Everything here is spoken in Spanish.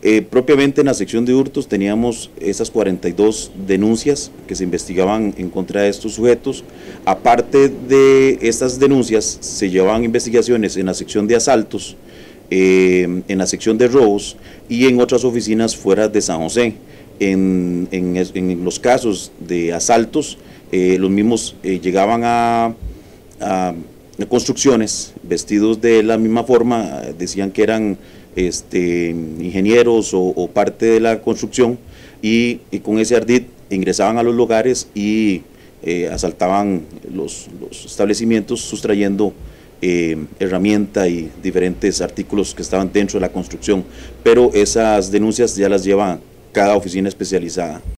Propiamente en la sección de hurtos teníamos esas 42 denuncias que se investigaban en contra de estos sujetos. Aparte de estas denuncias, se llevaban investigaciones en la sección de asaltos, en la sección de robos y en otras oficinas fuera de San José. En los casos de asaltos, los mismos llegaban a construcciones vestidos de la misma forma, decían que eran ingenieros o parte de la construcción y con ese ardid ingresaban a los lugares y asaltaban los establecimientos sustrayendo herramienta y diferentes artículos que estaban dentro de la construcción, pero esas denuncias ya las lleva cada oficina especializada.